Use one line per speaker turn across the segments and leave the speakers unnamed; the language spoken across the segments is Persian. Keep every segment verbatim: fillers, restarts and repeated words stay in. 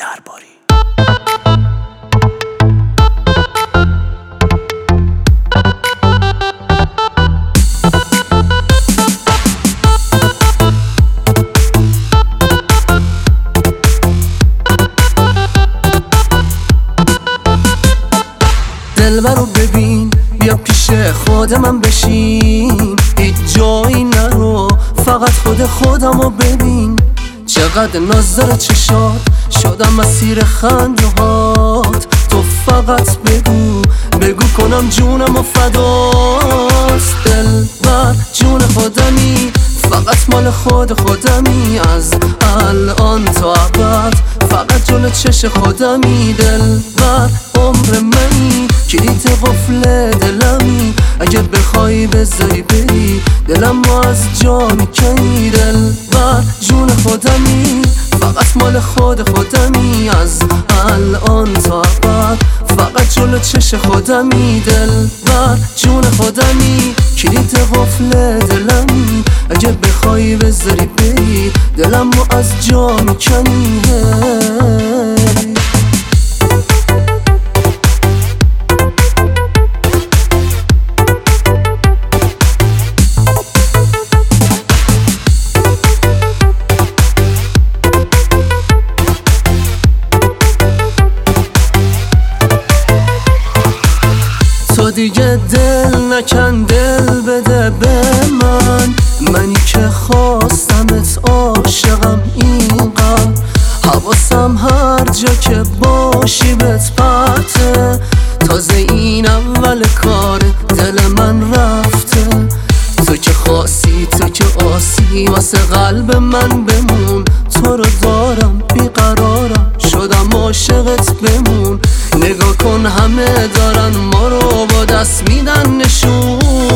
درباری.
دلبرو ببین، بیا پیش خود من بشین، هیچ جایی نرو، فقط خود خودمو ببین. چقدر ناز داره چشات، شدم مسیر خنده هات. تو فقط بگو بگو کنم جونم و فداست. دلبر جون خودمی، فقط مال خود خودمی. از الان تا ابد فقط جلو چش خودمی. دلبر عمر منی، کلید قفل دلمی. اگه بخوای بذاری بری، دلم رو از جا میکنی. دلبر جون خودمی، فقط مال خود خودمی. از الان تا ابد فقط جلو چش خودمی. دلبر جون خودمی، کلید قفل دلمی. اگه بخوای بذاری بری، دلم رو از جا میکنی. تو دیگه دل نکن، دل بده به من. منی که خواستمت، عاشقم اینقدر. حواسم هر جا که باشی بهت پرته. تازه این اول کار دل من رفته. تو که خاصی، تو که آسی، واسه قلب من بمون. تو رو دارم بیقرارم، شدم عاشقت بمون. نگاه کن همه دارن ما رو با دست میدن نشون.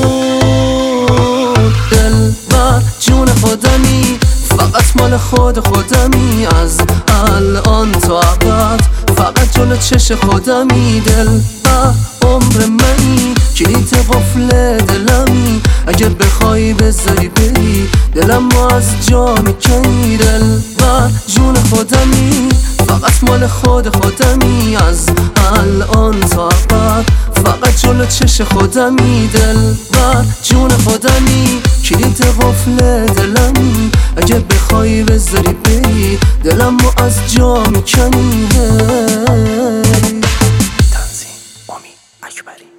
دلبر جون خودمی، فقط مال خود خودمی. از الان تا ابد فقط جلو چش خودمی. دلبر عمر منی، کلید قفل دلمی. اگه بخوای بذاری بری، دلم رو از جا میکنی. دلبر جون خودمی، فقط مال خود خودمی. از الان تا ابد فقط جلو چش خودمی. دلبر جون خودمی، کلید قفل دلمی. اگه بخوای بذاری بری، دلم رو از جا میکنی.
تنظیم امید اکبری.